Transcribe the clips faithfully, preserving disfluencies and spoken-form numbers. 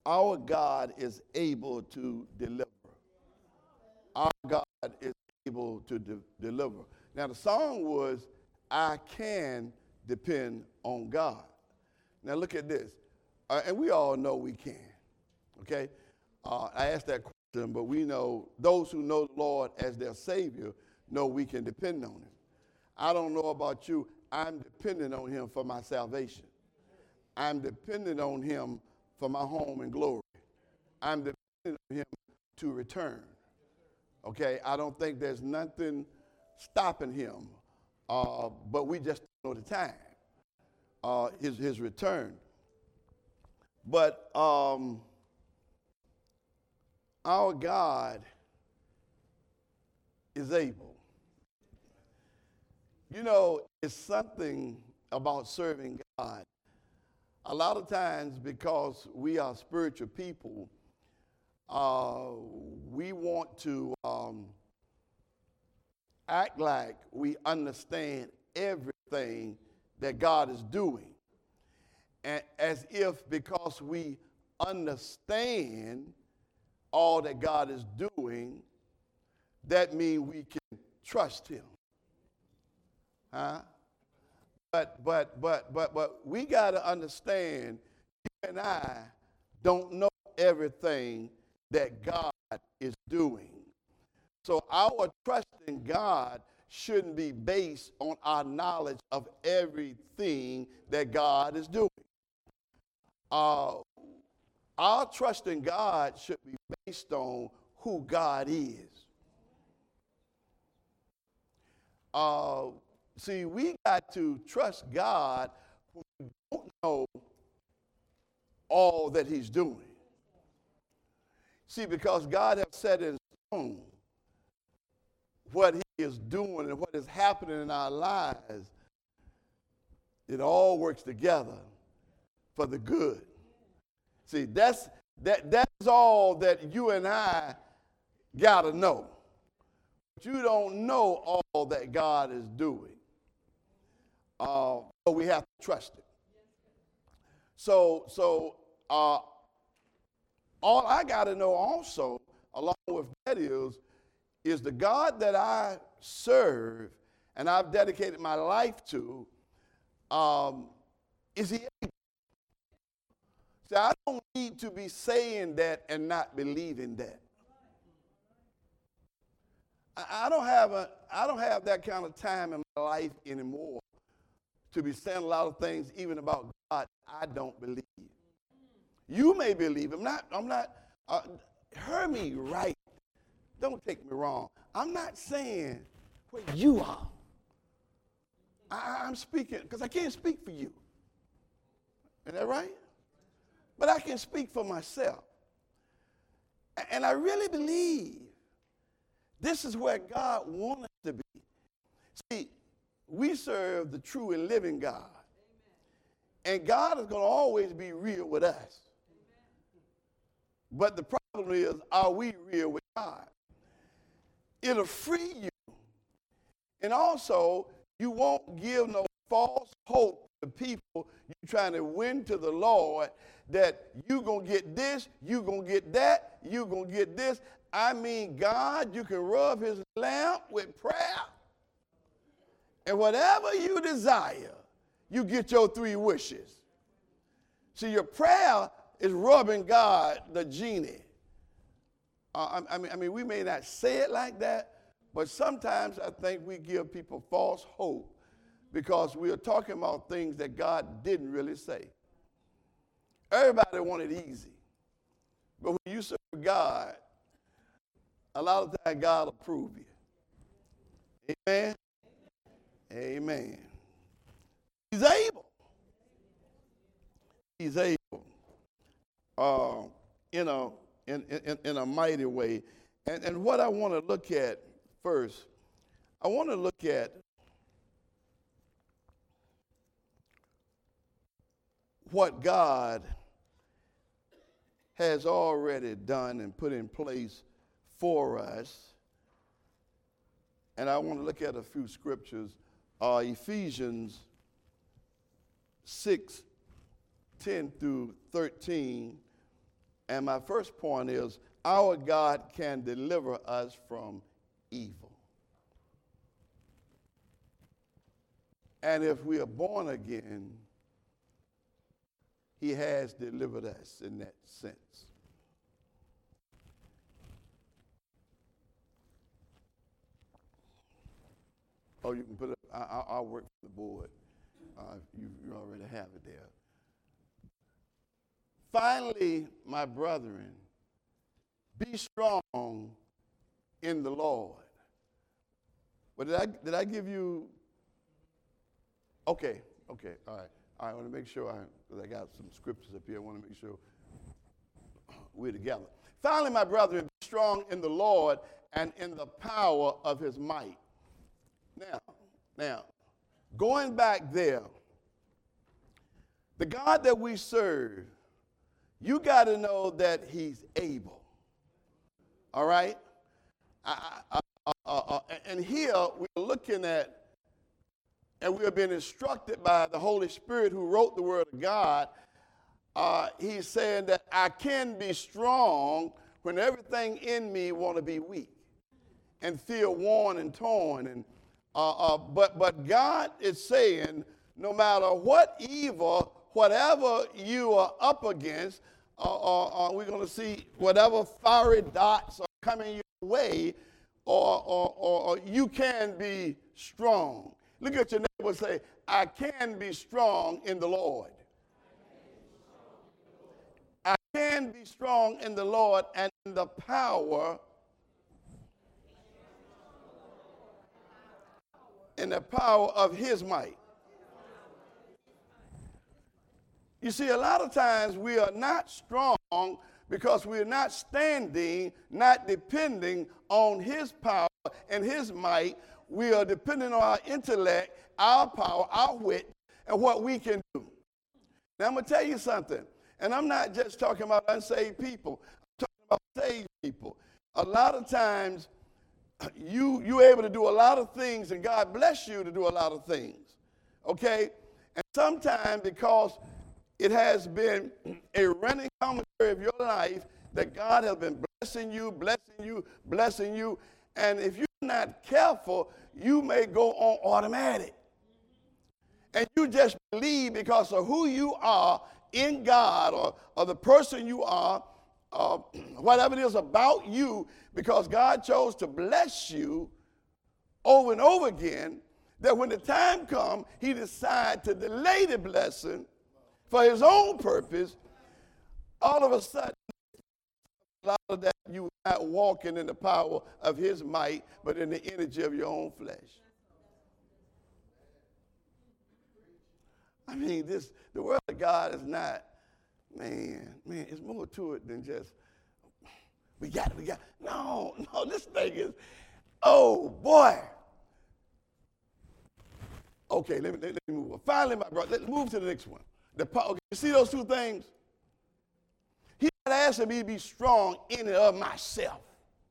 Our God is able to deliver. Our God is able to de- deliver. Now, the song was, I can depend on God. Now, look at this. Uh, and we all know we can. Okay? Uh, I asked that question, but we know those who know the Lord as their Savior know we can depend on Him. I don't know about you. I'm dependent on Him for my salvation. I'm dependent on Him for my home and glory. I'm dependent on Him to return. Okay? I don't think there's nothing stopping Him, uh, but we just don't know the time, uh, his, his return. But um, our God is able. You know, it's something about serving God. A lot of times, because we are spiritual people, uh, we want to um, act like we understand everything that God is doing. And as if because we understand all that God is doing, that means we can trust Him. Huh? But but but but but we got to understand, you and I don't know everything that God is doing. So our trust in God shouldn't be based on our knowledge of everything that God is doing. Uh, our trust in God should be based on who God is. Uh, see, we got to trust God when we don't know all that He's doing. See, because God has set in stone what He is doing and what is happening in our lives, it all works together for the good. See, that's that that's all that you and I gotta know. But you don't know all that God is doing. Uh, but we have to trust it. So so uh, all I gotta know also, along with that is, is the God that I serve and I've dedicated my life to, um, is He able? See, I don't need to be saying that and not believing that. I, I don't have a I don't have that kind of time in my life anymore to be saying a lot of things even about God I don't believe. You may believe. I'm not, I'm not, uh, hear me right. Don't take me wrong. I'm not saying where you are. I, I'm speaking, because I can't speak for you. Is that right? But I can speak for myself. And I really believe this is where God wants us to be. See, we serve the true and living God. And God is going to always be real with us. But the problem is, are we real with God? It'll free you. And also, you won't give no false hope to people you're trying to win to the Lord that you're going to get this, you're going to get that, you're going to get this. I mean, God, you can rub His lamp with prayer. And whatever you desire, you get your three wishes. See, your prayer is rubbing God, the genie. Uh, I, I, mean, I mean, we may not say it like that, but sometimes I think we give people false hope because we are talking about things that God didn't really say. Everybody want it easy. But when you serve God, a lot of times God will prove you. Amen? Amen. He's able. He's able. Uh, you know, in, in, in a mighty way. And, and what I want to look at first, I want to look at what God has already done and put in place for us. And I want to look at a few scriptures. Uh, Ephesians six, ten through thirteen. And my first point is our God can deliver us from evil. And if we are born again, he has delivered us in that sense. Oh, you can put it, I, I'll work for the board. Uh, you, you already have it there. Finally, my brethren, be strong in the Lord. But did I, did I give you, okay, okay, all right. I want to make sure, I, because I got some scriptures up here, I want to make sure we're together. Finally, my brethren, be strong in the Lord and in the power of his might. Now, now, going back there, the God that we serve, you got to know that he's able. All right? I, I, I, uh, uh, and here we're looking at, and we are being instructed by the Holy Spirit who wrote the Word of God. Uh, he's saying that I can be strong when everything in me want to be weak and feel worn and torn. And uh, uh, but but God is saying, no matter what evil, whatever you are up against, uh, uh, uh, we're going to see whatever fiery dots are coming your way, or, or, or, or you can be strong. Look at your neighbor and say, I can be strong in the Lord. I can be strong in the Lord and in the power, in the power of his might. You see, a lot of times we are not strong because we are not standing, not depending on his power and his might. We are depending on our intellect, our power, our wit, and what we can do. Now, I'm going to tell you something, and I'm not just talking about unsaved people. I'm talking about saved people. A lot of times, you, you're able to do a lot of things, and God bless you to do a lot of things, okay? And sometimes because it has been a running commentary of your life that God has been blessing you, blessing you, blessing you, and if you're not careful, you may go on automatic. And you just believe because of who you are in God, or, or the person you are, uh, whatever it is about you, because God chose to bless you over and over again, that when the time comes, he decides to delay the blessing for his own purpose. All of a sudden, a lot of that, you are not walking in the power of his might, but in the energy of your own flesh. I mean, this the word of God is not, man, man, it's more to it than just, we got it, we got it. No, no, this thing is, oh, boy. Okay, let me, let me move on. Finally, my brother, let's move to the next one. The, okay, you see those two things? He's not asking me to be strong in and of myself.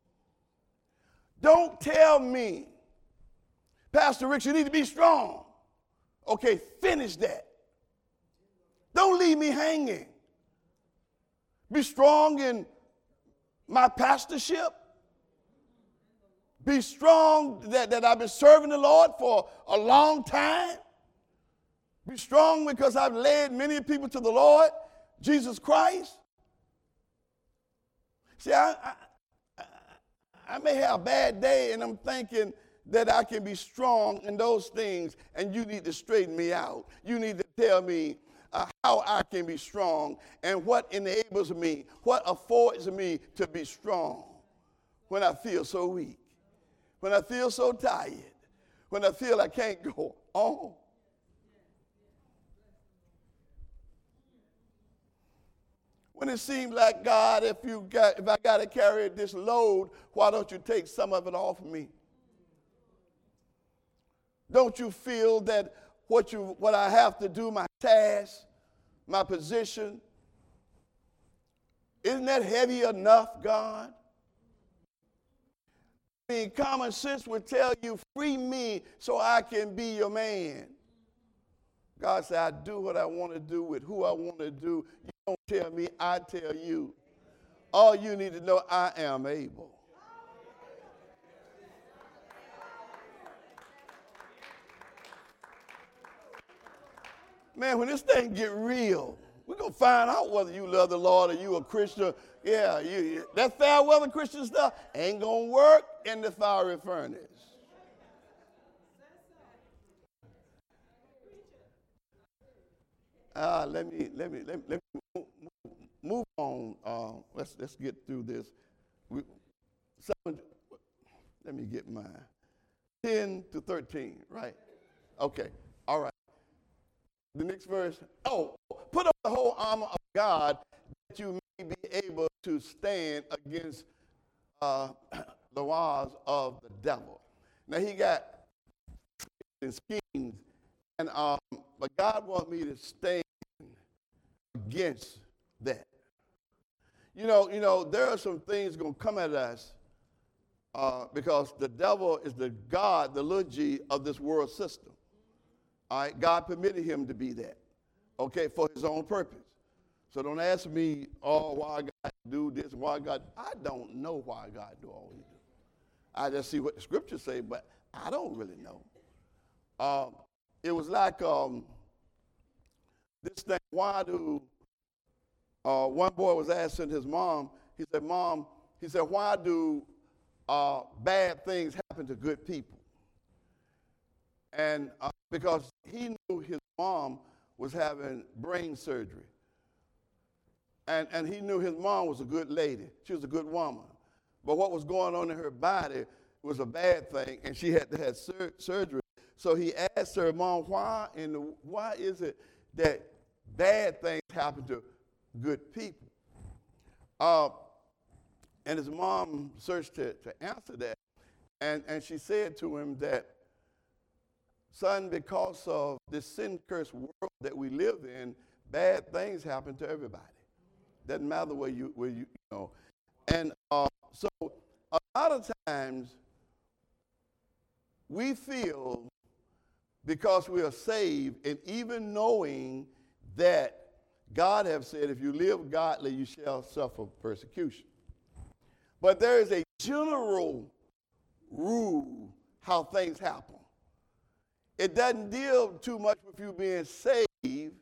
Don't tell me, Pastor Rick, you need to be strong. Okay, finish that. Don't leave me hanging. Be strong in my pastorship. Be strong that, that I've been serving the Lord for a long time. Be strong because I've led many people to the Lord, Jesus Christ. See, I, I, I may have a bad day and I'm thinking that I can be strong in those things, and you need to straighten me out. You need to tell me uh, how I can be strong and what enables me, what affords me to be strong when I feel so weak, when I feel so tired, when I feel I can't go on. When it seems like, God, if you got, if I got to carry this load, why don't you take some of it off of me? Don't you feel that what you what I have to do, my task, my position, isn't that heavy enough, God? I mean, common sense would tell you, free me so I can be your man. God said, I do what I want to do with who I want to do. You don't tell me, I tell you. All you need to know, I am able. Man, when this thing get real, we're going to find out whether you love the Lord or you a Christian. Yeah, you, that fair weather Christian stuff ain't going to work in the fiery furnace. Uh, let me let me let me, let me move, move on. Uh, let's let's get through this. We, seven, let me get mine. Ten to thirteen, right? Okay. All right. The next verse. Oh, put up the whole armor of God that you may be able to stand against uh, the wiles of the devil. Now he got schemes, and um, but God wants me to stand against that. You know, you know, there are some things going to come at us uh, because the devil is the God, the little g of this world system. All right, God permitted him to be that, okay, for his own purpose. So don't ask me, oh, why God do this, why God, I don't know why God do all he do. I just see what the scriptures say, but I don't really know. Um, it was like um, this thing, why do, uh, one boy was asking his mom, he said, Mom, he said, why do uh, bad things happen to good people? And uh, because he knew his mom was having brain surgery. And, and he knew his mom was a good lady. She was a good woman. But what was going on in her body was a bad thing, and she had to have sur- surgery. So he asked her, Mom, why, in the, why is it that bad things happen to good people? Uh, and his mom searched to, to answer that. And, and she said to him that, son, because of this sin-cursed world that we live in, bad things happen to everybody. Doesn't matter where you, where you, you know. And uh, so a lot of times we feel because we are saved, and even knowing that God has said, if you live godly, you shall suffer persecution. But there is a general rule how things happen. It doesn't deal too much with you being saved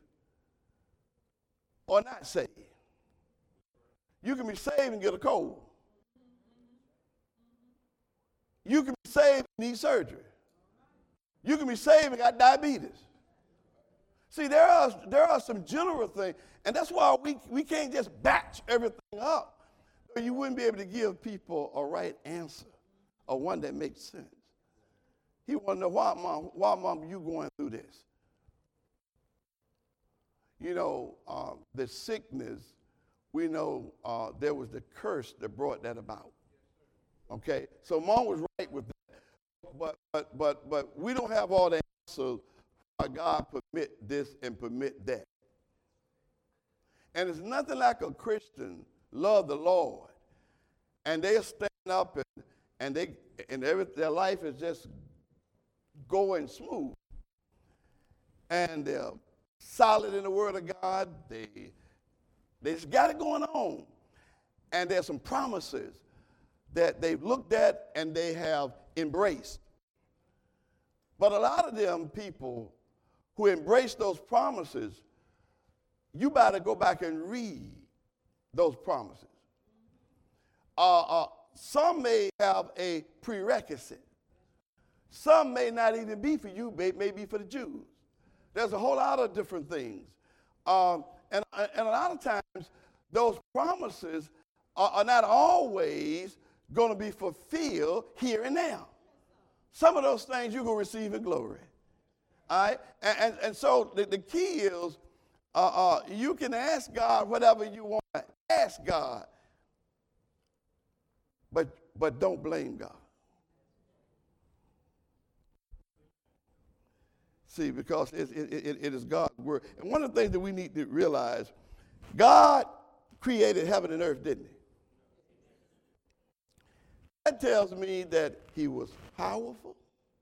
or not saved. You can be saved and get a cold. You can be saved and need surgery. You can be saved and got diabetes. See, there are, there are some general things, and that's why we, we can't just batch everything up. You wouldn't be able to give people a right answer, or one that makes sense. He want to know, why, mom, why, mom, you going through this? You know, uh, the sickness, we know uh, there was the curse that brought that about. Okay, so mom was right with that. But, but, but, but we don't have all the answers why God permit this and permit that. And it's nothing like a Christian love the Lord, and they stand up and, and they and every, their life is just going smooth, and they're solid in the Word of God. They they just got it going on, and there's some promises that they've looked at and they have embraced. But a lot of them people who embrace those promises, you better go back and read those promises. Uh, uh, some may have a prerequisite. Some may not even be for you, may, may be for the Jews. There's a whole lot of different things. Um, and, and a lot of times, those promises are, are not always going to be fulfilled here and now. Some of those things you're going to receive in glory. All right? And, and, and so the, the key is uh, uh, you can ask God whatever you want to ask God, but, but don't blame God. See, because it, it, it, it is God's word. And one of the things that we need to realize, God created heaven and earth, didn't he? That tells me that he was powerful,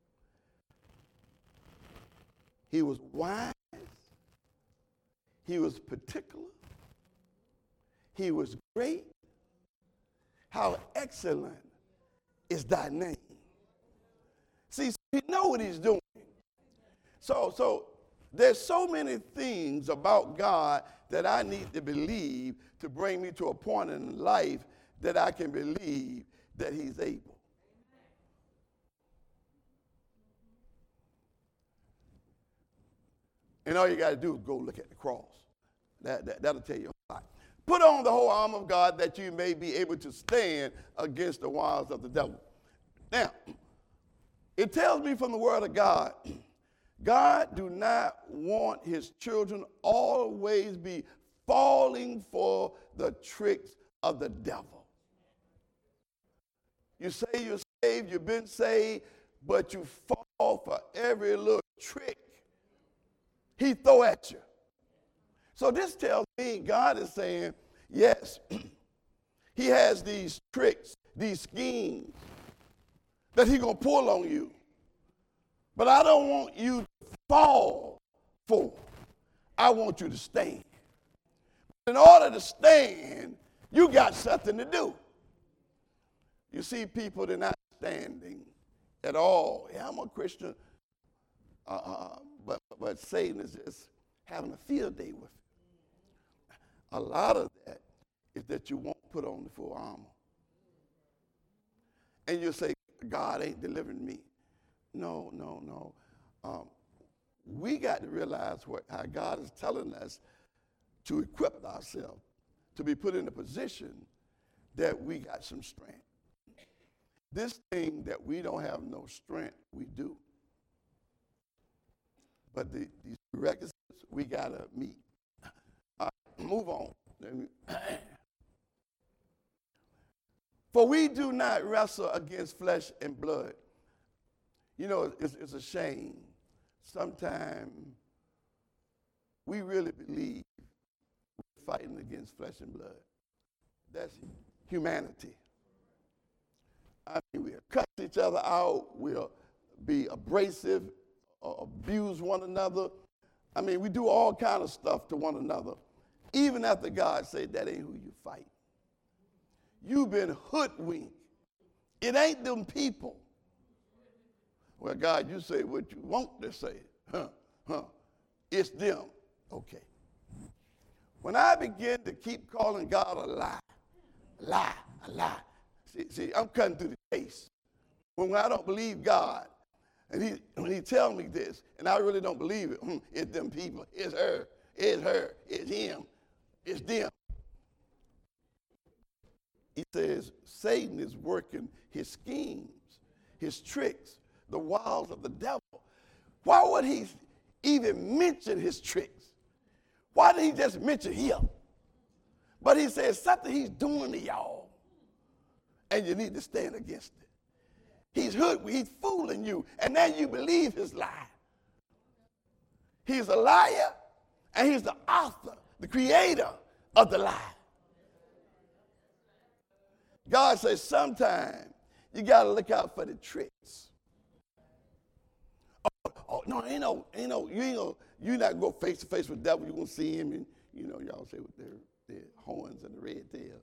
he was wise, he was particular, he was great, how excellent is thy name. See, he know what he's doing. So, so there's so many things about God that I need to believe to bring me to a point in life that I can believe that he's able. And all you got to do is go look at the cross. That, that, that'll tell you a lot. Put on the whole armor of God that you may be able to stand against the wiles of the devil. Now, it tells me from the word of God, God do not want his children always be falling for the tricks of the devil. You say you're saved, you've been saved, but you fall for every little trick he throw at you. So this tells me God is saying, yes, he has these tricks, these schemes that he's going to pull on you. But I don't want you to fall for. I want you to stand. In order to stand, you got something to do. You see people, they're not standing at all. Yeah, I'm a Christian, uh, uh, but, but Satan is just having a field day with it. A lot of that is that you won't put on the full armor. And you say, God ain't delivering me. No, no, no. Um, we got to realize what how God is telling us to equip ourselves, to be put in a position that we got some strength. This thing that we don't have no strength, we do. But the, these requisites we got to meet. All right, move on. For we do not wrestle against flesh and blood. You know, it's, it's a shame. Sometimes we really believe we're fighting against flesh and blood. That's humanity. I mean, we'll cut each other out. We'll be abrasive, uh, abuse one another. I mean, we do all kind of stuff to one another. Even after God said that ain't who you fight. You've been hoodwinked. It ain't them people. Well, God, you say what you want to say. Huh, huh. It's them. Okay. When I begin to keep calling God a lie, a lie, a lie, see, see I'm cutting through the chase. When, when I don't believe God, and he, when he tells me this, and I really don't believe it, hmm, it's them people, it's her, it's her, it's him, it's them. He says Satan is working his schemes, his tricks, the wiles of the devil. Why would he even mention his tricks? Why did he just mention him? But he says something he's doing to y'all, and you need to stand against it. He's hood, he's fooling you, and then you believe his lie. He's a liar, and he's the author, the creator of the lie. God says sometimes you got to look out for the tricks. Oh, oh no, ain't no, ain't no, you ain't gonna, you're not going to go face to face with the devil. You're going to see him, and you know, y'all say with their, their horns and the red tail.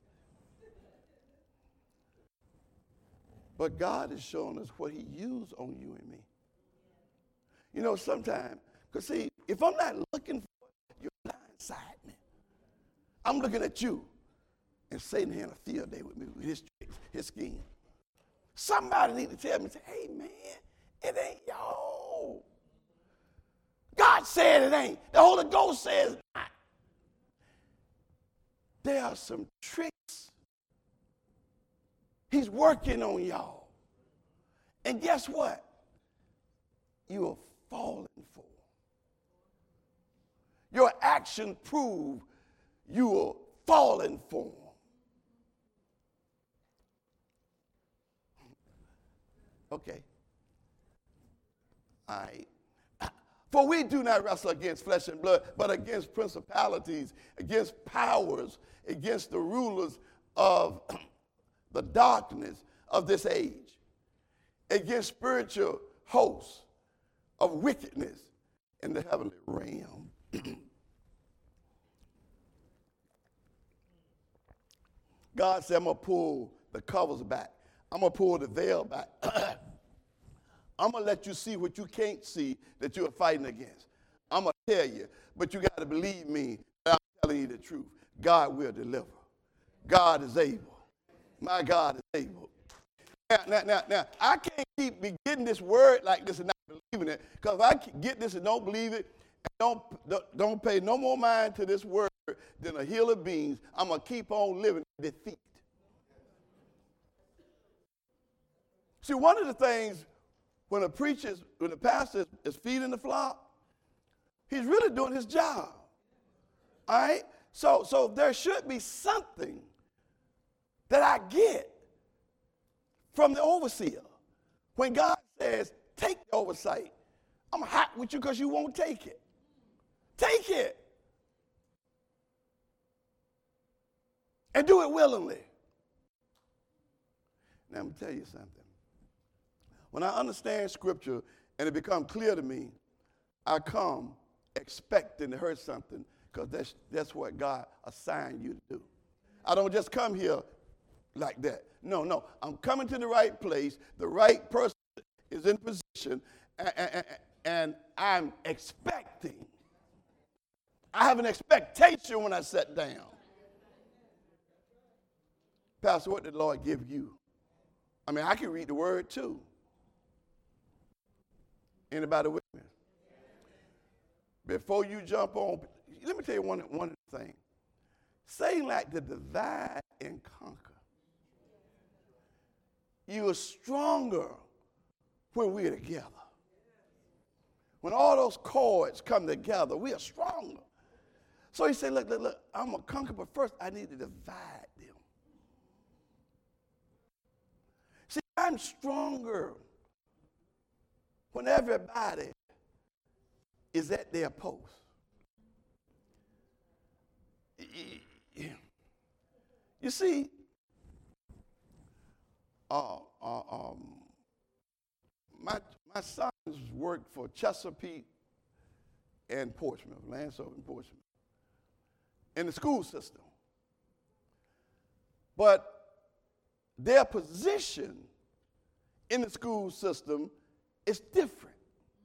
But God is showing us what he used on you and me. You know, sometimes, because see, if I'm not looking for it, you're blindsiding me. I'm looking at you. And Satan had a field day with me with his tricks, his scheme. Somebody need to tell me, say, hey, man, it ain't y'all. God said it ain't. The Holy Ghost says it's not. There are some tricks. He's working on y'all. And guess what? You are falling for. Your actions prove you are falling for. Okay. All right. For we do not wrestle against flesh and blood, but against principalities, against powers, against the rulers of the darkness of this age, against spiritual hosts of wickedness in the heavenly realm. God said, I'm going to pull the covers back. I'm going to pull the veil back. I'm going to let you see what you can't see that you're fighting against. I'm going to tell you, but you got to believe me that I'm telling you the truth. God will deliver. God is able. My God is able. Now, now, now, now I can't keep be getting this word like this and not believing it, because if I get this and don't believe it, and don't, don't, don't pay no more mind to this word than a hill of beans, I'm going to keep on living in defeat. See, one of the things when a preacher, when the pastor is, is feeding the flock, he's really doing his job. All right? So, so there should be something that I get from the overseer. When God says, take the oversight, I'm hot with you because you won't take it. Take it. And do it willingly. Now, I'm going to tell you something. When I understand Scripture and it becomes clear to me, I come expecting to hear something, because that's, that's what God assigned you to do. I don't just come here like that. No, no. I'm coming to the right place. The right person is in position, and, and, and I'm expecting. I have an expectation when I sit down. Pastor, what did the Lord give you? I mean, I can read the word too. Anybody with me? Before you jump on, let me tell you one, one thing. Satan like to divide and conquer. You are stronger when we're together. When all those chords come together, we are stronger. So he said, look, look, look, I'm going to conquer, but first I need to divide them. See, I'm stronger when everybody is at their post. You see, uh, uh, um, my, my sons worked for Chesapeake and Portsmouth, Landsort and Portsmouth, in the school system. But their position in the school system is different.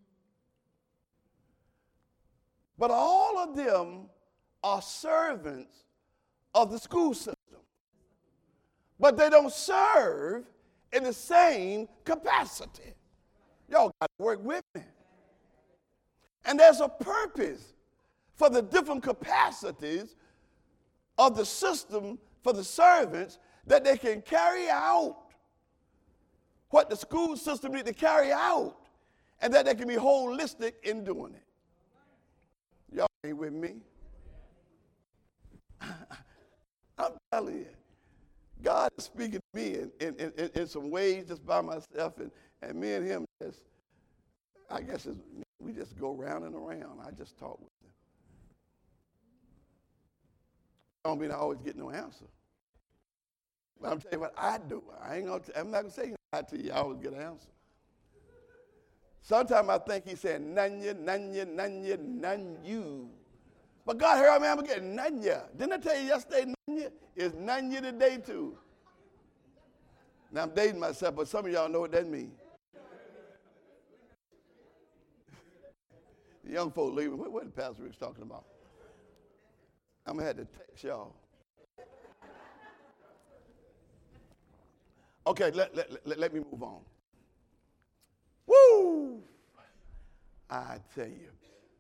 But all of them are servants of the school system. But they don't serve in the same capacity. Y'all got to work with me. And there's a purpose for the different capacities of the system for the servants, that they can carry out what the school system needs to carry out, and that they can be holistic in doing it. Y'all ain't with me? I'm telling you, God is speaking to me in, in, in, in some ways just by myself, and, and me and him just, I guess it's, we just go round and around. I just talk with him. I don't mean I always get no answer. But I'm telling you what I do. I ain't gonna, I'm not going to say I to you, I always get an answer. Sometimes I think he said, none you, none you, none you, none you. But God heard me, I'm getting none you. Didn't I tell you yesterday, none you? It's none you today too. Now I'm dating myself, but some of y'all know what that means. The young folk leaving, what, what the Pastor Rick's talking about? I'm going to have to text y'all. Okay, let, let, let, let me move on. Woo! I tell you.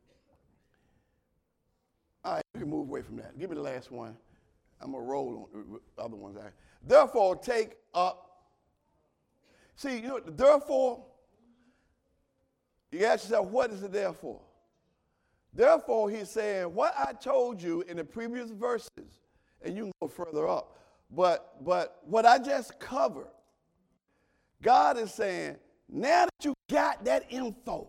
All right, we can move away from that. Give me the last one. I'm going to roll on the other ones. Therefore, take up. See, you know, therefore, you ask yourself, what is it there for? Therefore, he's saying, what I told you in the previous verses, and you can go further up, but, but what I just covered, God is saying, now that you got that info.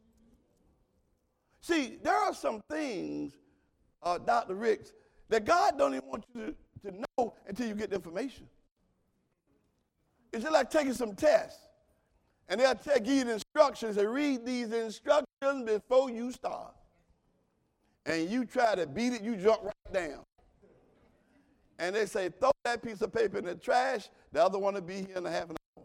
See, there are some things, uh, Doctor Ricks, that God don't even want you to, to know until you get the information. It's just like taking some tests. And they'll tell, give you the instructions and read these instructions before you start. And you try to beat it, you jump right down. and they say, throw that piece of paper in the trash, the other one will be here in a half an hour.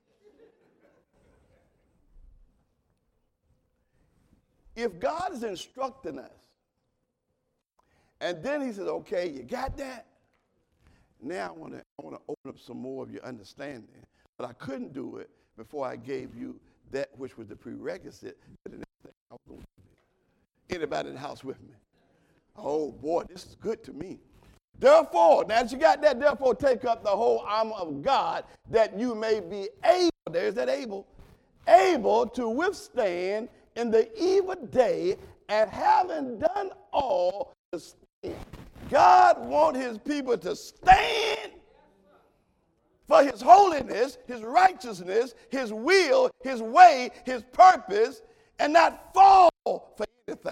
If God is instructing us, and then he says, okay, you got that? Now I want to I want to open up some more of your understanding. But I couldn't do it before I gave you that which was the prerequisite to the next thing I was going to do. Anybody in the house with me? Oh, boy, this is good to me. Therefore, now that you got that, therefore take up the whole armor of God that you may be able, there's that able, able to withstand in the evil day, and having done all to stand. God wants his people to stand for his holiness, his righteousness, his will, his way, his purpose, and not fall for anything.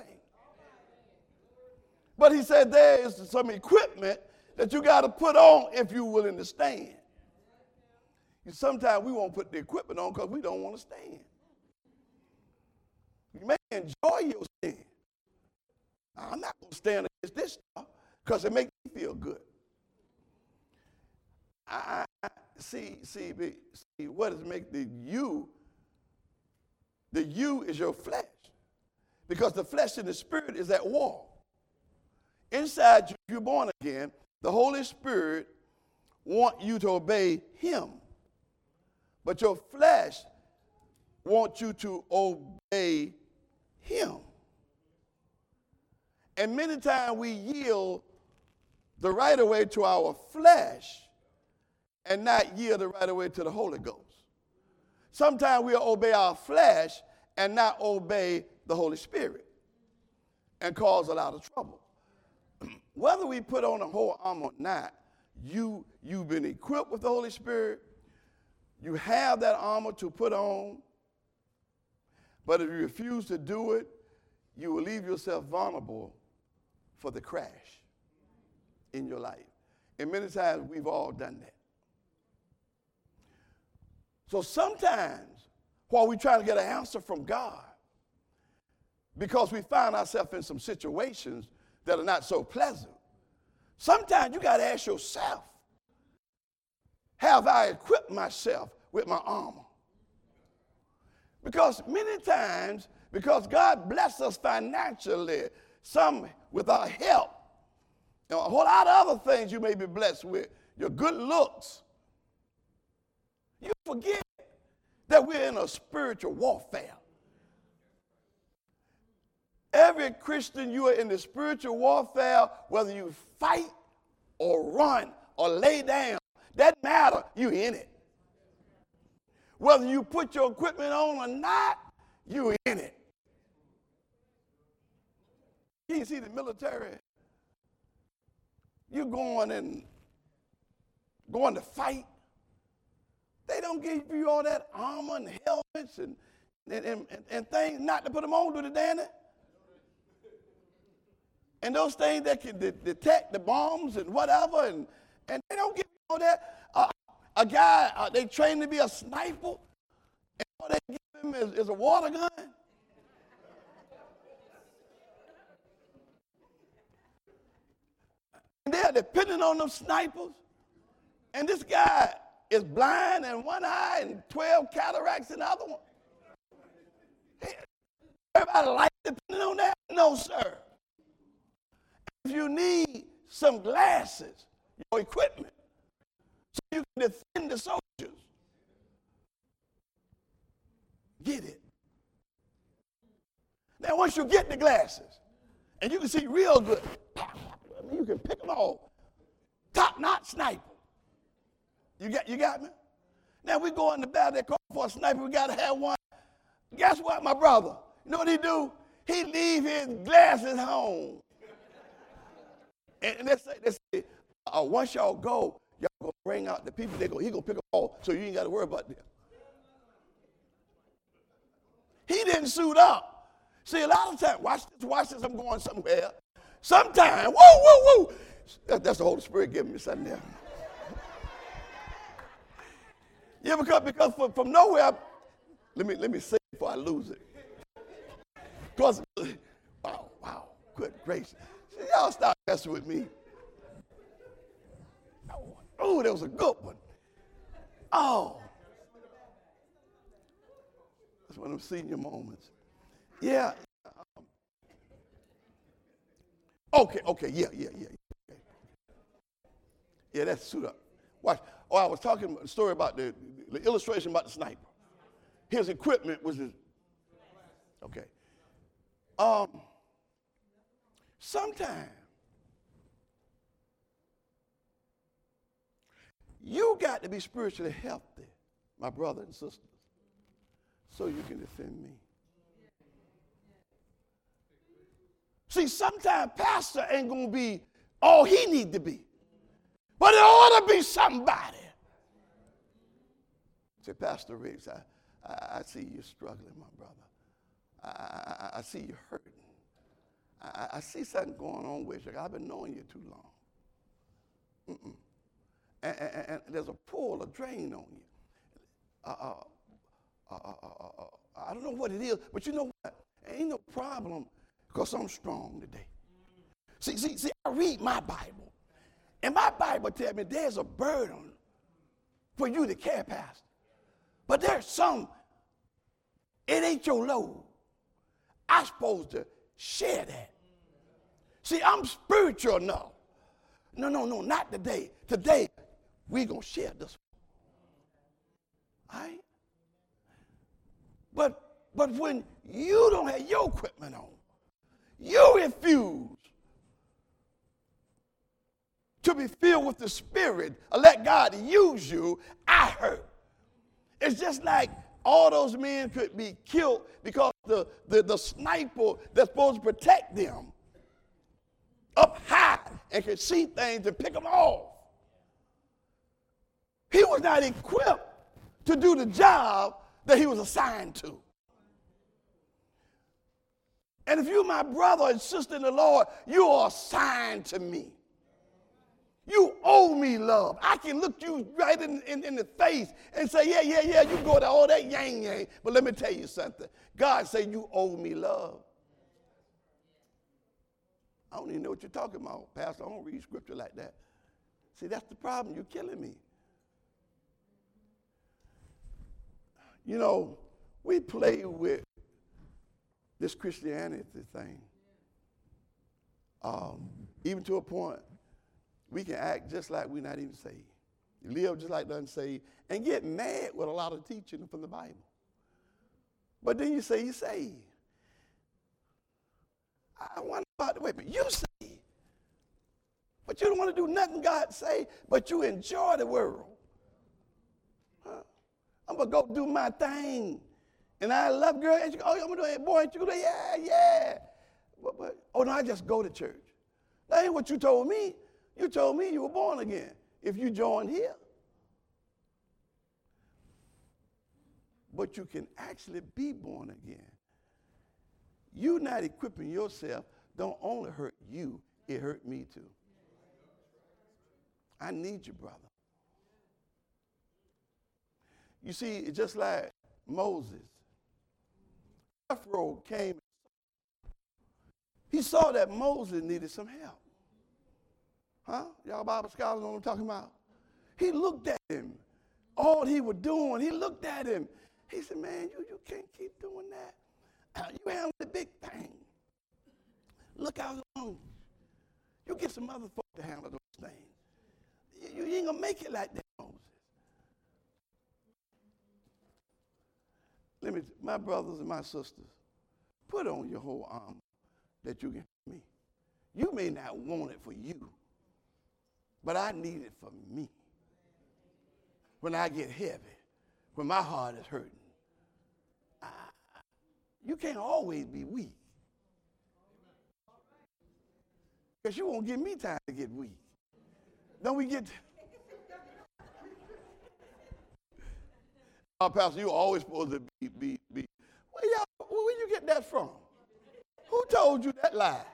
But he said there is some equipment that you got to put on if you're willing to stand. Sometimes we won't put the equipment on because we don't want to stand. You may enjoy your stand. I'm not going to stand against this stuff because it makes me feel good. I, I see, see, see, what does make the you? The you is your flesh, because the flesh and the spirit is at war. Inside you, if you're born again, the Holy Spirit wants you to obey him, but your flesh wants you to obey him. And many times we yield the right of way to our flesh and not yield the right of way to the Holy Ghost. Sometimes we'll obey our flesh and not obey the Holy Spirit and cause a lot of trouble. Whether we put on a whole armor or not, you, you've been equipped with the Holy Spirit. You have that armor to put on. But if you refuse to do it, you will leave yourself vulnerable for the crash in your life. And many times we've all done that. So sometimes while we're trying to get an answer from God, because we find ourselves in some situations that are not so pleasant, sometimes you got to ask yourself, have I equipped myself with my armor? Because many times, because God bless us financially, some with our help, and a whole lot of other things you may be blessed with, your good looks, you forget that we're in a spiritual warfare. Every Christian, you are in the spiritual warfare, whether you fight or run or lay down, that matter, you in it. Whether you put your equipment on or not, you in it. You see the military, you're going and going to fight. They don't give you all that armor and helmets and, and, and, and things not to put them on, do they, Danny? And those things that can de- detect the bombs and whatever, and, and they don't give you all that. Uh, a guy, uh, they train to be a sniper, and all they give him is, is a water gun. And they're depending on them snipers. And this guy is blind in one eye and twelve cataracts in the other one. Hey, everybody like depending on that? No, sir. If you need some glasses, your equipment, so you can defend the soldiers, get it. Now, once you get the glasses, and you can see real good, I mean, you can pick them all. Top-notch sniper. You got, you got me? Now, we go in the battle, they call for a sniper, we got to have one. Guess what, my brother? You know what he do? He leave his glasses home. And, and they say, they say uh, once y'all go, y'all going to bring out the people, they go, he going to pick them all, so you ain't got to worry about them. He didn't suit up. See, a lot of times, watch this, watch this, I'm going somewhere. Sometime, woo, woo, woo. That, that's the Holy Spirit giving me something there. Yeah, because, because from, from nowhere, let me, let me say it before I lose it. Because, wow, wow, good gracious. Y'all stop messing with me. ooh, that was a good one. Oh. That's one of them senior moments. Yeah. Okay, okay, yeah, yeah, yeah. Okay. Yeah, that's suit up. Watch. Oh, I was talking a story about the, the illustration about the sniper. His equipment was his. Okay. Um. Sometimes you got to be spiritually healthy, my brother and sisters, so you can defend me. See, sometimes pastor ain't going to be all he need to be. But it ought to be somebody. Say, Pastor Riggs, I, I, I see you struggling, my brother. I, I, I see you hurting. I, I see something going on with you. I've been knowing you too long. Mm-mm. And, and, and there's a pull, a drain on you. Uh, uh, uh, uh, uh, uh, I don't know what it is, but you know what? Ain't no problem because I'm strong today. See, see, see, I read my Bible, and my Bible tells me there's a burden for you to carry, Pastor. But there's some, it ain't your load. I'm supposed to share that. See, I'm spiritual enough. No, no, no, not today. Today, we're going to share this. All right? But, but when you don't have your equipment on, you refuse to be filled with the Spirit or let God use you, I hurt. It's just like all those men could be killed because the, the, the sniper that's supposed to protect them up high and could see things and pick them off. He was not equipped to do the job that he was assigned to. And if you're my brother and sister in the Lord, you are assigned to me. You owe me love. I can look you right in, in, in the face and say, yeah, yeah, yeah, you go to all that yang yang. But let me tell you something. God said you owe me love. I don't even know what you're talking about, Pastor. I don't read scripture like that. See, that's the problem. You're killing me. You know, we play with this Christianity thing. Um, even to a point, we can act just like we're not even saved. Live just like the unsaved and get mad with a lot of teaching from the Bible. But then you say you're saved. I wonder about the way, but you saved. But you don't want to do nothing God say, but you enjoy the world. Huh? I'm going to go do my thing. And I love girl. And she go, oh, I'm going to do it. Boy, ain't you going to do yeah, yeah. But, but, oh, no, I just go to church. That ain't what you told me. You told me you were born again if you joined here. But you can actually be born again. You not equipping yourself don't only hurt you, it hurt me too. I need you, brother. You see, it's just like Moses. Pharaoh came. He saw that Moses needed some help. Huh? Y'all Bible scholars know what I'm talking about? He looked at him. All he was doing, he looked at him. He said, man, you, you can't keep doing that. You handle the big thing. Look how long. You get some other folk to handle those things. You, you ain't going to make it like that, Moses. Let me, my brothers and my sisters, put on your whole armor that you can help me. You may not want it for you, but I need it for me. When I get heavy, when my heart is hurting, I, you can't always be weak. Because you won't give me time to get weak. Don't we get... Oh, Pastor, you're always supposed to be, be, be. Where, y'all, where you get that from? Who told you that lie?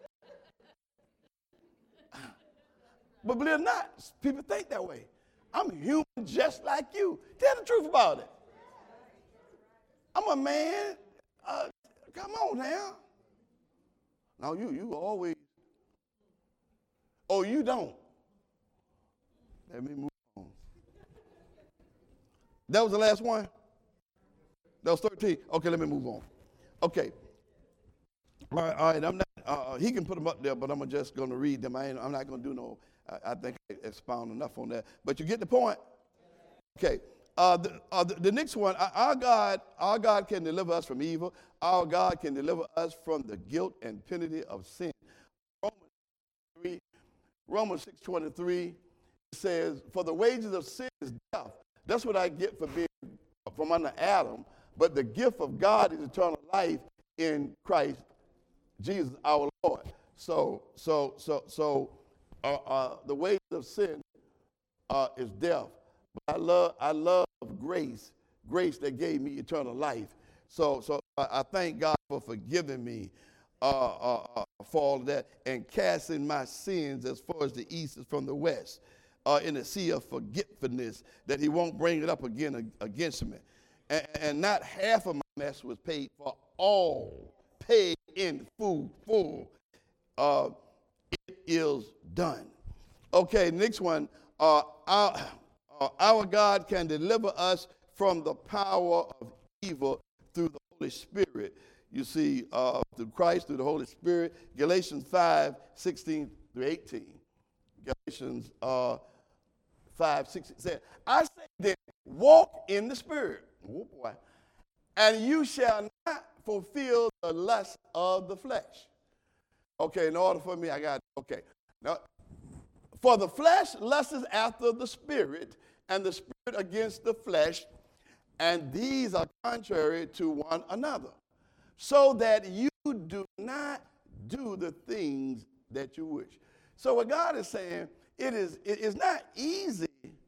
But believe it or not, people think that way. I'm human just like you. Tell the truth about it. I'm a man. Uh, come on now. No, you, you always. Oh, you don't. Let me move. That was the last one? That was thirteen. Okay, let me move on. Okay. All right, all right. I'm not, uh, he can put them up there, but I'm just going to read them. I ain't, I'm not going to do no, I, I think I expound enough on that. But you get the point? Okay. Uh, the, uh, the, the next one, our God, our God can deliver us from evil. Our God can deliver us from the guilt and penalty of sin. Romans three, Romans six twenty-three says, "For the wages of sin is death." That's what I get for being from under Adam. But the gift of God is eternal life in Christ Jesus our Lord. So, so, so, so, uh, uh, the wages of sin uh, is death. But I love, I love grace, grace that gave me eternal life. So, so I, I thank God for forgiving me uh, uh, uh, for all of that and casting my sins as far as the east is from the west, uh, in the sea of forgetfulness, that He won't bring it up again against me. And, and not half of my mess was paid for, all paid in full, full. Uh, it is done. Okay, next one. Uh, our, uh, our God can deliver us from the power of evil through the Holy Spirit. You see, uh, through Christ, through the Holy Spirit. Galatians five, sixteen through eighteen. Galatians uh, five, sixteen says, "I say then, walk in the Spirit, oh boy, and you shall not fulfill the lust of the flesh." Okay, in order for me, I got, okay. Now, for the flesh lusts after the Spirit, and the Spirit against the flesh, and these are contrary to one another, so that you do not do the things that you wish. So what God is saying, it is it is not easy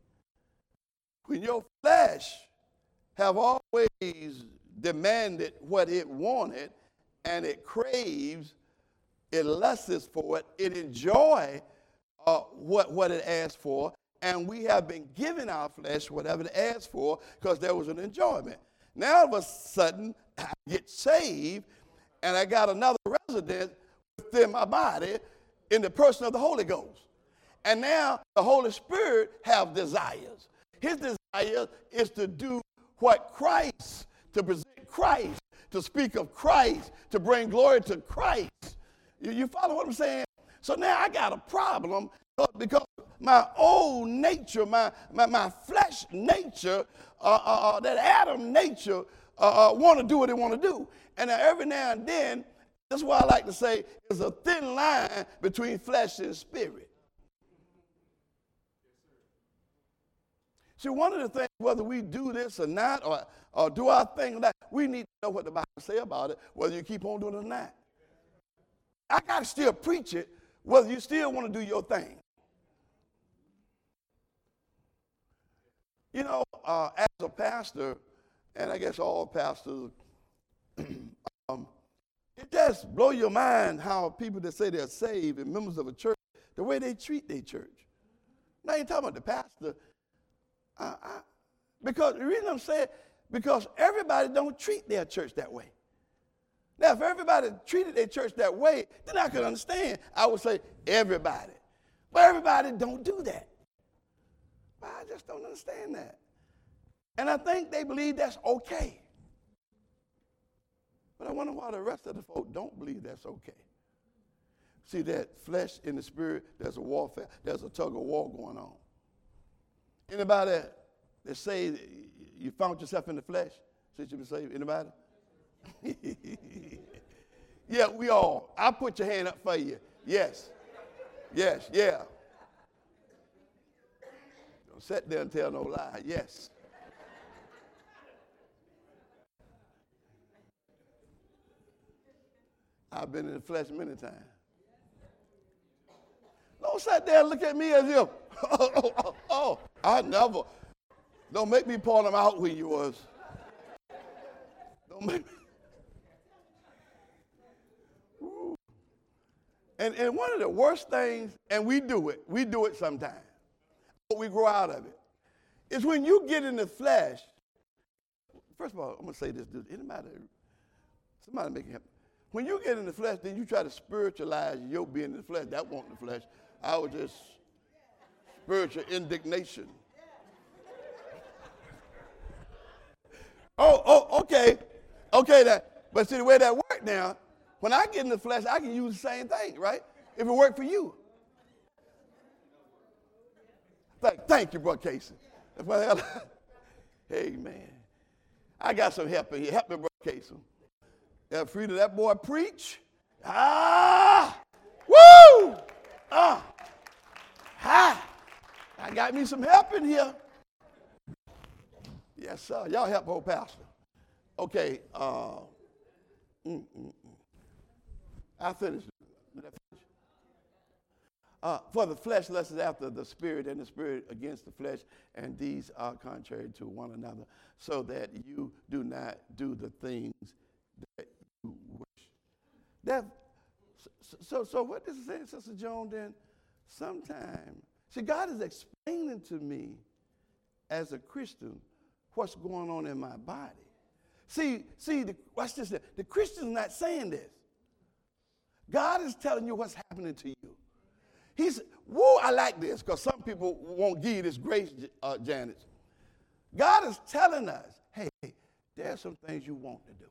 when your flesh have always demanded what it wanted, and it craves, it lusts for it, it enjoy uh, what, what it asked for, and we have been giving our flesh whatever it asked for because there was an enjoyment. Now all of a sudden, I get saved, and I got another resident within my body in the person of the Holy Ghost. And now the Holy Spirit have desires. His desire is to do what Christ, to present Christ, to speak of Christ, to bring glory to Christ. You, you follow what I'm saying? So now I got a problem because my old nature, my, my, my flesh nature, uh, uh, uh, that Adam nature, uh, uh, want to do what it want to do. And now every now and then, that's why I like to say there's a thin line between flesh and spirit. See, one of the things, whether we do this or not, or, or do our thing or not, we need to know what the Bible say about it, whether you keep on doing it or not. I got to still preach it, whether you still want to do your thing. You know, uh, as a pastor, and I guess all pastors, um, it just blow your mind how people that say they're saved and members of a church, the way they treat their church. Now you're talking about the pastor. Uh, I, because the reason I'm saying, because everybody don't treat their church that way. Now, if everybody treated their church that way, then I could understand. I would say everybody. But everybody don't do that. But I just don't understand that. And I think they believe that's okay. But I wonder why the rest of the folk don't believe that's okay. See, that flesh and the spirit, there's a warfare. There's a tug of war going on. Anybody that say you found yourself in the flesh since you've been saved? Anybody? Yeah, we all. I'll put your hand up for you. Yes. Yes, yeah. Don't sit there and tell no lie. Yes. I've been in the flesh many times. Don't sit there and look at me as if, oh, oh, oh, oh, I never. Don't make me point them out when you was. Don't make me. Ooh. And, and one of the worst things, and we do it, we do it sometimes, but we grow out of it, is when you get in the flesh. First of all, I'm going to say this, dude. Anybody, somebody make it happen. When you get in the flesh, then you try to spiritualize your being in the flesh. That wasn't the flesh. I was just spiritual indignation. Okay, that, but see the way that work now, when I get in the flesh, I can use the same thing, right? If it worked for you. Thank, thank you, Brother Casey. Amen. I got some help in here. Help me, Brother Casey. That freedom, that boy preach. Ah! Woo! Ah! Ha! I got me some help in here. Yes, sir. Y'all help old pastor. Okay. Uh, mm, mm, mm. I finished. Did I finish? Uh, for the flesh lusts after the spirit, and the spirit against the flesh, and these are contrary to one another, so that you do not do the things that you wish. That, so, so, so what this is saying, Sister Joan, then, sometime, see, God is explaining to me as a Christian what's going on in my body. See, see, the, watch this. The Christian's not saying this. God is telling you what's happening to you. He's, whoa, I like this, because some people won't give you this grace, uh, Janice. God is telling us, hey, there are some things you want to do.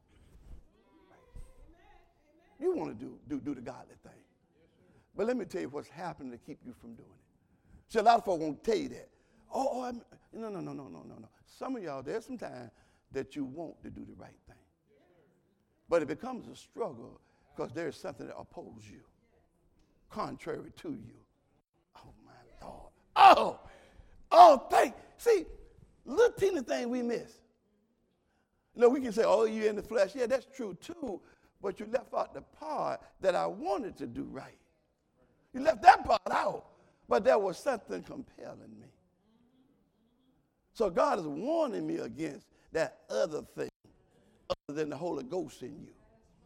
You want to do, do, do the godly thing. But let me tell you what's happening to keep you from doing it. See, a lot of folks won't tell you that. Oh, oh I'm, no, no, no, no, no, no, no. Some of y'all, there's some time that you want to do the right thing. But it becomes a struggle because there's something that opposes you, contrary to you. Oh, my Lord. Oh, oh, thank, see, little teeny thing we miss. You know, we can say, oh, you're in the flesh. Yeah, that's true, too. But you left out the part that I wanted to do right. You left that part out. But there was something compelling me. So God is warning me against that other thing other than the Holy Ghost in you.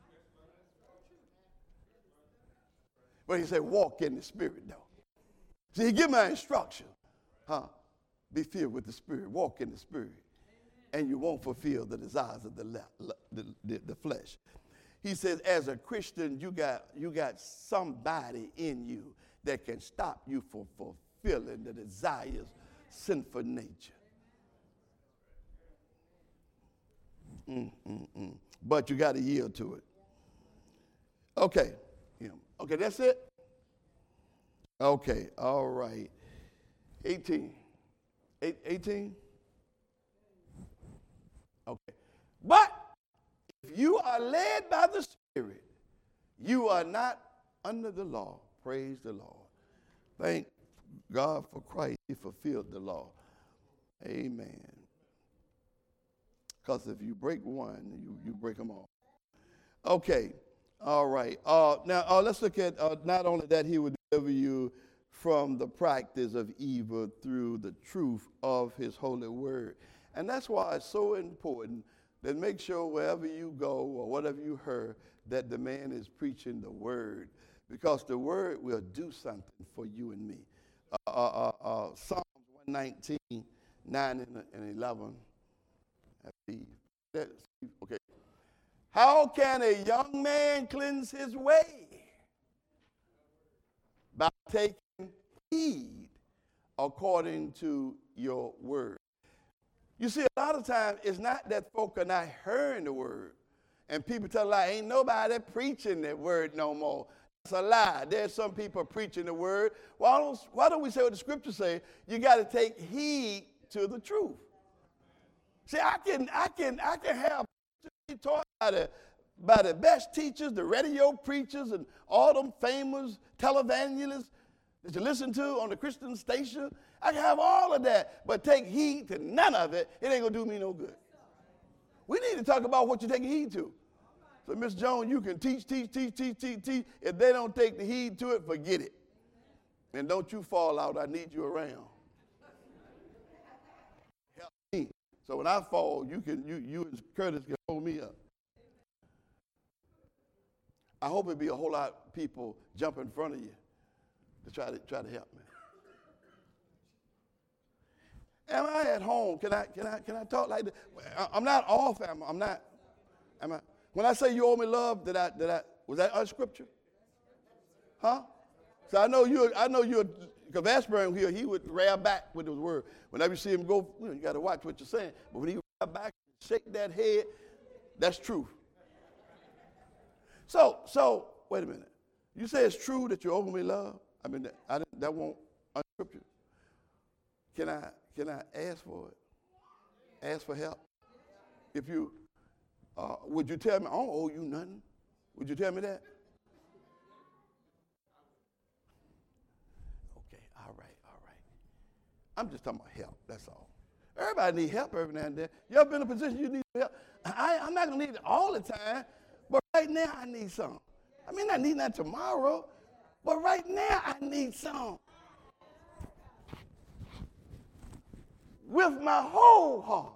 But he said, walk in the Spirit, though. See, he give my instruction. Huh? Be filled with the Spirit. Walk in the Spirit. And you won't fulfill the desires of the, le- the, the, the flesh. He says, as a Christian, you got, you got somebody in you that can stop you from fulfilling the desires, sinful nature. Mm, mm, mm. But you got to yield to it. Okay. Yeah. Okay, that's it? Okay, all right. eighteen. Eight, eighteen? Okay. But if you are led by the Spirit, you are not under the law. Praise the Lord. Thank God for Christ. He fulfilled the law. Amen. Because if you break one, you, you break them all. Okay. All right. Uh, now, uh, let's look at uh, not only that he would deliver you from the practice of evil through the truth of his holy word. And that's why it's so important that make sure wherever you go or whatever you heard that the man is preaching the word, because the word will do something for you and me. Uh, uh, uh, uh, Psalms one nineteen, nine and eleven. Okay. How can a young man cleanse his way? By taking heed according to your word. You see, a lot of times it's not that folk are not hearing the word. And people tell a lie, ain't nobody preaching that word no more. That's a lie. There's some people preaching the word. Why don't, why don't we say what the scriptures say? You got to take heed to the truth. See, I can, I can, I can have taught by the, by the best teachers, the radio preachers, and all them famous televangelists that you listen to on the Christian station. I can have all of that, but take heed to none of it. It ain't gonna do me no good. We need to talk about what you're taking heed to. So, Miss Jones, you can teach, teach, teach, teach, teach, teach. If they don't take the heed to it, forget it. And don't you fall out. I need you around. Help me. So when I fall, you can you you and Curtis can hold me up. I hope it'd be a whole lot of people jump in front of you to try to try to help me. Am I at home? Can I can I can I talk like this? I'm not off. I'm, I'm not. Am I? When I say you owe me love, did I did I was that unscripture? Huh? So I know you. I know you're. Because Ashburn here, he would rear back with his word. Whenever you see him go, you, know, you got to watch what you're saying. But when he rear back, shake that head, That's truth. So, so wait a minute. You say it's true that you openly love? I mean, that, I didn't, that won't unscript you. Can I, can I ask for it? Ask for help? If you, uh, would you tell me, I don't owe you nothing? Would you tell me that? Okay, all right, all right. I'm just talking about help, that's all. Everybody needs help every now and then. You ever been in a position you need help? I, I'm not going to need it all the time, but right now I need some. I mean, I need that tomorrow, but right now I need some. With my whole heart,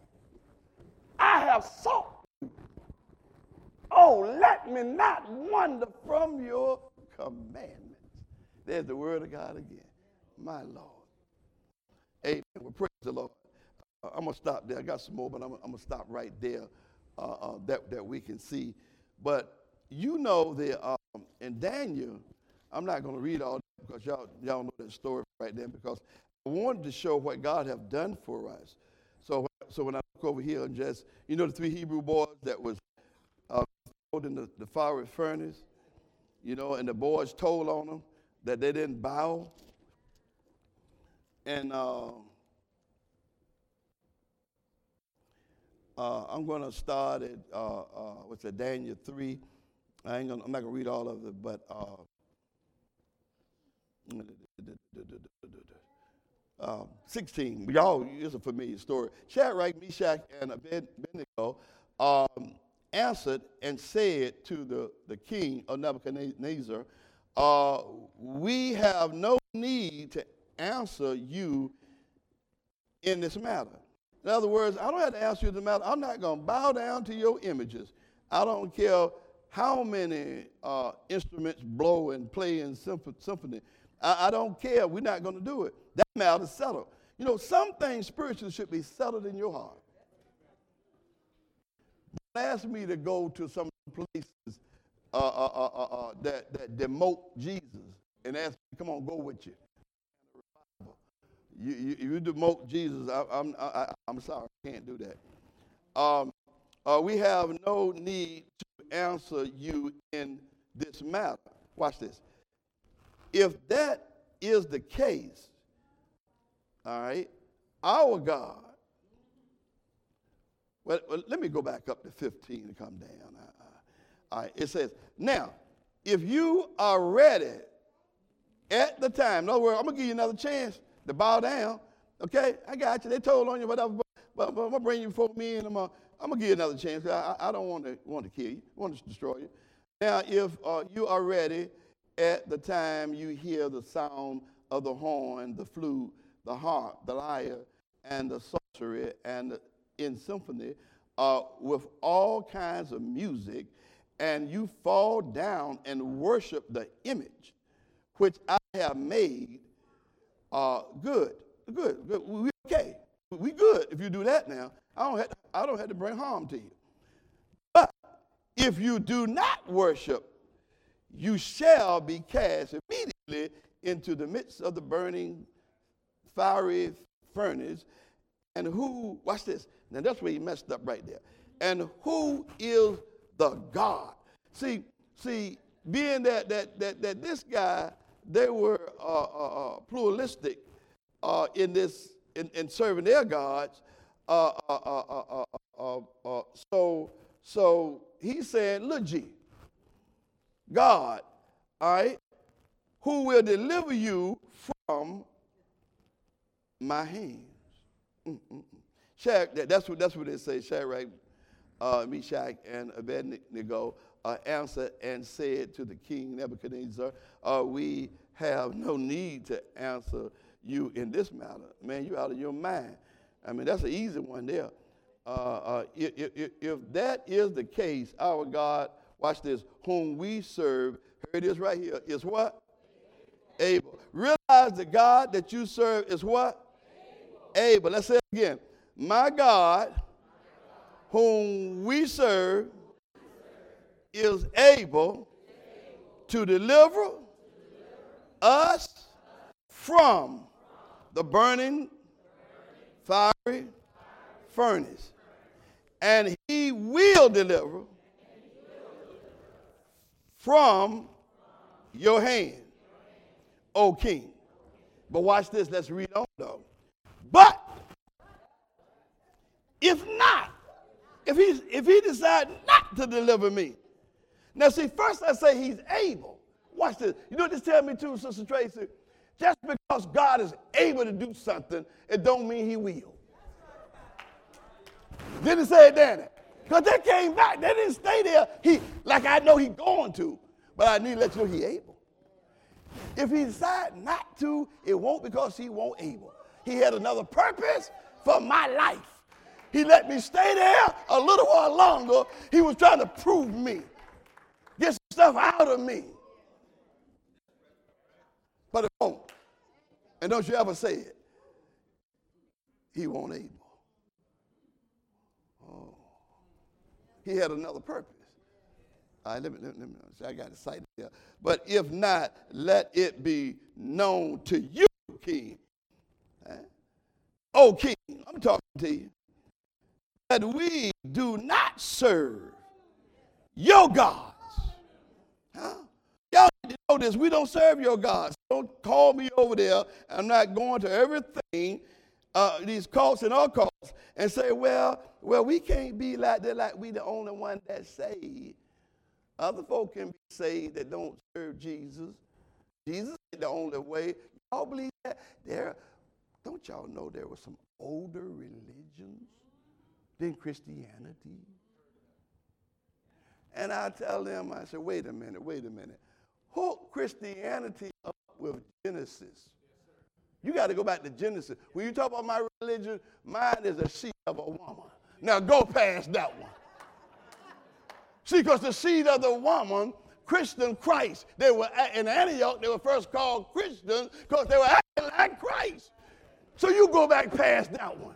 I have sought you. Oh, let me not wander from your commandments. There's the word of God again. My Lord. Amen. Well, praise the Lord. Uh, I'm going to stop there. I got some more, but I'm, I'm going to stop right there uh, uh, that, that we can see. But you know, the, um, in Daniel, I'm not going to read all that because y'all, y'all know that story right there, because I wanted to show what God have done for us. So, so when I look over here and just, you know, the three Hebrew boys that was uh, thrown in the, the fiery furnace, you know, and the boys told on them that they didn't bow. And uh, uh, I'm going to start at, uh, uh, what's that, Daniel three. I ain't gonna, I'm not going to read all of it, but uh, uh, sixteen. Y'all, it's a familiar story. Shadrach, Meshach, and Abednego um, answered and said to the, the king of Nebuchadnezzar, uh, we have no need to answer you in this matter. In other words, I don't have to answer you in the matter. I'm not going to bow down to your images. I don't care how many uh, instruments blow and play in symphony. I, I don't care. We're not going to do it. That matter is settled. You know, some things spiritually should be settled in your heart. Don't ask me to go to some places uh, uh, uh, uh, uh, that, that demote Jesus and ask me, come on, go with you. You, you, you demote Jesus, I, I'm, I, I'm sorry, I can't do that. Um, uh, we have no need to answer you in this matter. Watch this. If that is the case, all right, our God, well, well let me go back up to fifteen and come down. Uh, all right, it says, now, if you are ready at the time, in other words, I'm going to give you another chance to bow down. Okay, I got you. They told on you, whatever, but, but, but I'm going to bring you before me, and I'm going I'm to give you another chance. I, I don't want to want to kill you. I want to destroy you. Now, if uh, you are ready at the time you hear the sound of the horn, the flute, the harp, the lyre, and the psaltery, and the, in symphony, uh, with all kinds of music, and you fall down and worship the image which I have made, uh, good, good, good. We okay. We good if you do that now. I don't have to, I don't have to bring harm to you. But if you do not worship, you shall be cast immediately into the midst of the burning fiery furnace. And who, watch this. Now that's where he messed up right there. And who is the God? See, see, being that that that, that this guy, they were uh, uh, uh, pluralistic uh, in this in, in serving their gods. Uh, uh, uh, uh, uh, uh, uh, so so he said, look, G, God, all right, who will deliver you from my hands. Mm-mm-mm. Shadrach, that, that's what that's what it says. Shadrach, uh, Meshach, and Abednego uh, answered and said to the king Nebuchadnezzar, uh, we have no need to answer you in this matter. Man, you out of your mind. I mean, that's an easy one there. Uh, uh, if, if, if that is the case, our God, watch this, whom we serve, here it is right here, is what? Able. Realize the God that you serve is what? Able. Able. Let's say it again. My God, whom we serve, is able to deliver us from the burning fiery furnace and he will deliver from your hand, O king. But watch this. Let's read on, though. But if not, if he, if he decides not to deliver me. Now, see, first I say he's able. Watch this. You know what this tells me too, Sister Tracy? Just because God is able to do something, it don't mean he will. Didn't say it, Danny. Because they came back. They didn't stay there He, like I know he's going to. But I need to let you know he's able. If he decides not to, it won't because he won't able. He had another purpose for my life. He let me stay there a little while longer. He was trying to prove me. Get some stuff out of me. But it won't. And don't you ever say it. He won't able. Oh. He had another purpose. All right, let me, let me, let me see, I got it cited here. But if not, let it be known to you, King. Huh? Oh, King, I'm talking to you. That we do not serve your gods. Huh? Y'all need to know this. We don't serve your gods. Don't call me over there. I'm not going to everything, uh, these cults and occults, and say, well, well, we can't be like that, like we the only one that's saved. Other folk can be saved that don't serve Jesus. Jesus is the only way. Y'all believe that? There, don't y'all know there were some older religions than Christianity? And I tell them, I say, wait a minute, wait a minute. Hook Christianity up with Genesis. You got to go back to Genesis. When you talk about my religion, mine is a seed of a woman. Now go past that one. See, because the seed of the woman, Christian Christ, they were in Antioch, they were first called Christians because they were acting like Christ. So you go back past that one.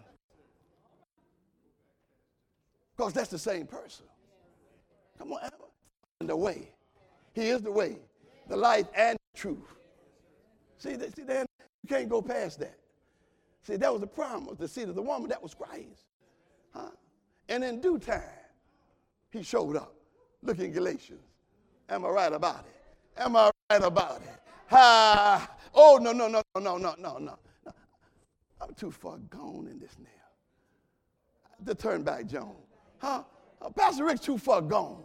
Because that's the same person. Come on, Emma. The way. He is the way, the life, and the truth. See, see, then you can't go past that. See, that was the promise, the seed of the woman, that was Christ. Huh? And in due time, he showed up. Look in Galatians. Am I right about it? Am I right about it? Ha! Oh, no, no, no, no, no, no, no, no. I'm too far gone in this now. To turn back, Joan. Huh? Uh, Pastor Rick's too far gone.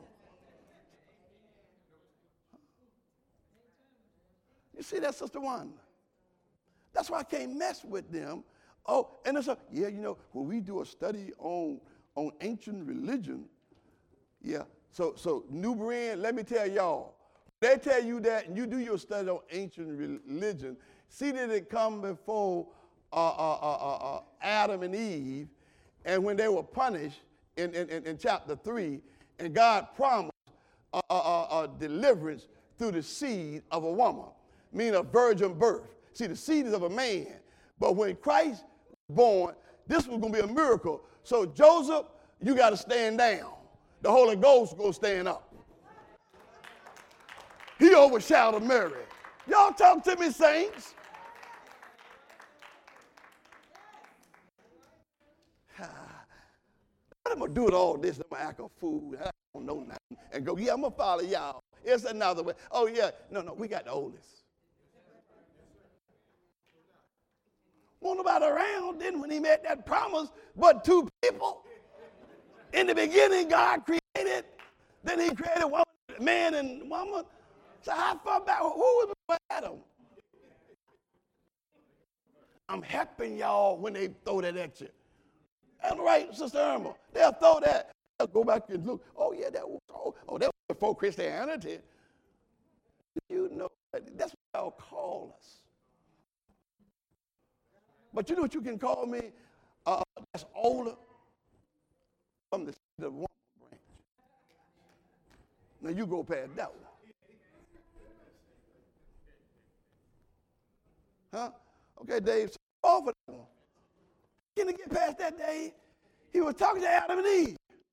You see that, Sister Wanda? That's why I can't mess with them. Oh, and it's a, yeah, you know, when we do a study on, on ancient religion, yeah, so, so New Berean, let me tell y'all, they tell you that and you do your study on ancient religion, see that it come before uh, uh, uh, uh, uh, Adam and Eve, and when they were punished in, in, in, in chapter three, and God promised a, a, a, a deliverance through the seed of a woman, meaning a virgin birth. See, the seed is of a man, but when Christ was born, this was going to be a miracle. So Joseph, you got to stand down. The Holy Ghost will stand up. He overshadowed Mary. Y'all talk to me, saints. I'm going to do it all this. I'm going to act a fool. I don't know nothing. And go, yeah, I'm going to follow y'all. It's another way. Oh, yeah. No, no, we got the oldest. Won't nobody around then when he made that promise but two people. In the beginning, God created. Then he created one man and woman. So how far back? Who was before Adam? I'm helping y'all when they throw that at you. That's right, Sister Irma. They'll throw that. They'll go back and look. Oh, yeah, that was, oh, oh that was before Christianity. You know, that's what y'all call us. But you know what you can call me? Uh, that's older from the seed of one branch. Now you go past that one. Huh? Okay, Dave, so off of that one. Can he get past that, Dave? He was talking to Adam and Eve.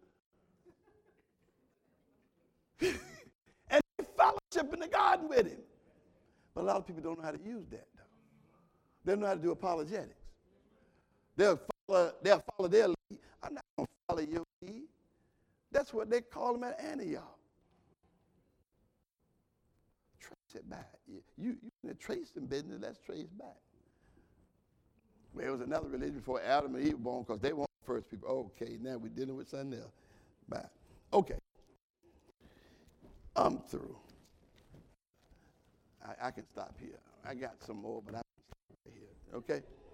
And they fellowship in the garden with him. But a lot of people don't know how to use that, though. They don't know how to do apologetics. They'll follow, they'll follow their lead. I'm not going to follow your lead. That's what they call them at Antioch. Trace it back. You, you, you in the tracing business, let's trace back. Well, there was another religion before Adam and Eve were born because they weren't the first people. Okay, now we're dealing with something else. Back. Okay. I'm through. I, I can stop here. I got some more, but I can stop right here. Okay?